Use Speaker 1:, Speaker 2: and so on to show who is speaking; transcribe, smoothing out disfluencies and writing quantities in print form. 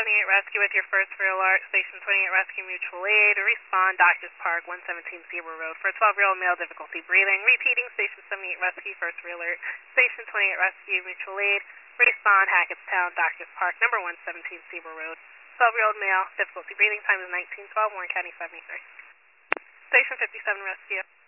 Speaker 1: 78 Rescue with your first real alert. Station 28 Rescue Mutual Aid. Respond Doctors Park, 117 Zebra Road for a 12-year-old male, difficulty breathing. Repeating, Station 78 Rescue, first real alert. Station 28 Rescue Mutual Aid. Respond Hackettstown, Doctors Park, number 117 Zebra Road. 12-year-old male, difficulty breathing. Time is 1912, Warren County 73. Station 57 Rescue.